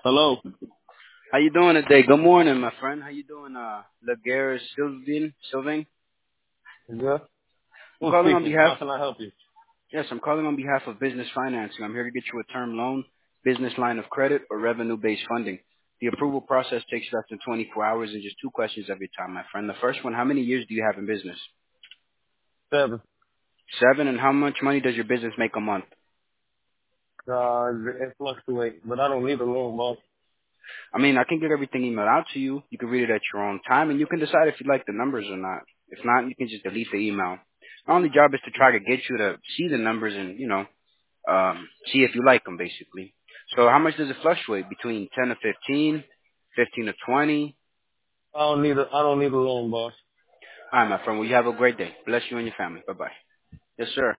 Hello. How you doing today? Good morning, my friend. How you doing, Laguerre Sylvain? Yeah. I'm Who's calling on speaking? behalf. How can I help you? Yes, I'm calling on behalf of Business Financing. I'm here to get you a term loan, business line of credit, or revenue-based funding. The approval process takes less than 24 hours and just two questions every time, my friend. The first one: how many years do you have in business? 7. 7. And how much money does your business make a month? It fluctuates, but I don't need a loan, boss. I mean, I can get everything emailed out to you. You can read it at your own time, and you can decide if you like the numbers or not. If not, you can just delete the email. My only job is to try to get you to see the numbers and, see if you like them, basically. So how much does it fluctuate? Between 10 to 15, 15 to 20? I don't need a loan, boss. All right, my friend. Well, you have a great day. Bless you and your family. Bye-bye. Yes, sir.